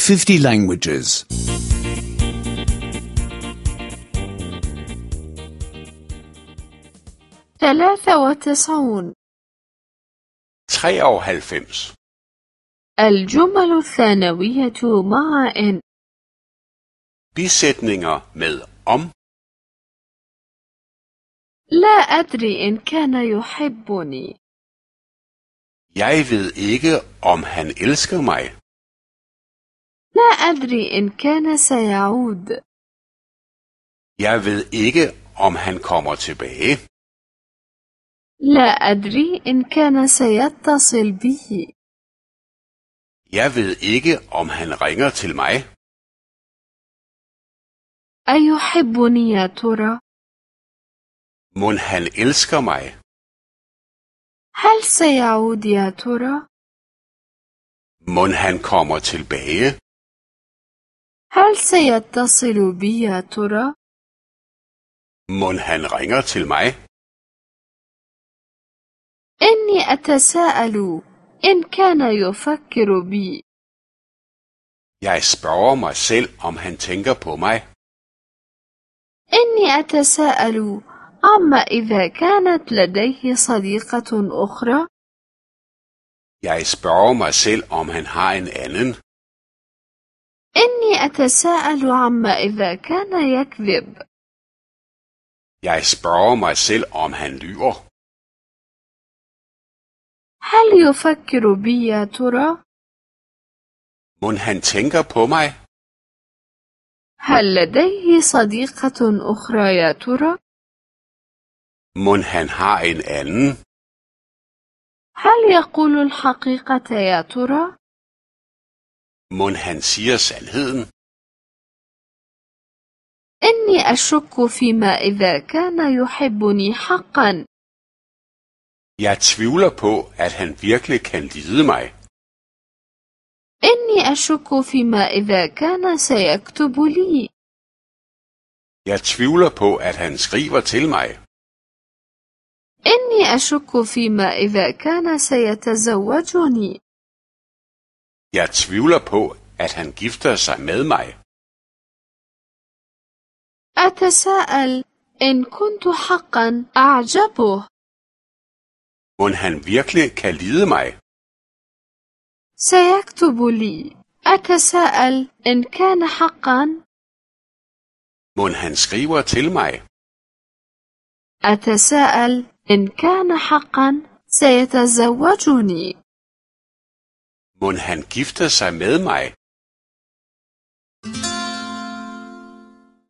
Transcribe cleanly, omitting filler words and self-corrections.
50 languages. 93. 93. الجمل الثانوية مع إن. Bisætninger med om. لا أدري إن كان يحبني. Jeg ved ikke, om han elsker mig. لا أدري إن كان سيعود. Jeg ved ikke, om han kommer tilbage. لا أدري إن كان سيتصل بي. Jeg ved ikke, om han ringer til mig. أيحبني يا ترى؟ Mon han elsker mig? هل سيعود يا ترى؟ Mon han kommer tilbage? هل سيتصل بي يا ترى؟ Mon han ringer til mig? إني أتساءل إن كان يفكر بي. Jeg spørger mig selv, om han tænker på mig. إني أتساءل عما إذا كانت لديه صديقة أخرى. Jeg spørger mig selv, om han har en anden. إني أتساءل عما إذا كان يكذب. Jeg spørger mig selv, om han lyver. هل يفكر بي يا ترى؟ Mon han tænker på mig? هل لديه صديقة أخرى يا ترى؟ Mon han har en anden? هل يقول الحقيقة يا ترى؟ Mon han siger sandheden? إني أشك فيما إذا كان يحبني حقا. Jeg tvivler på, at han virkelig kan lide mig. إني أشك فيما إذا كان سيكتب لي. Jeg tvivler på, at han skriver til mig. إني أشك فيما إذا كان سيتزوجني. Jeg tvivler på, at han gifter sig med mig. أتساءل إن كنت حقا أعجبه. Mon han virkelig kan lide mig. سيكتب لي. أتساءل إن كان حقا. Mon han skriver til mig. أتساءل إن كان حقا سيتزوجني. Mon han gifter sig med mig.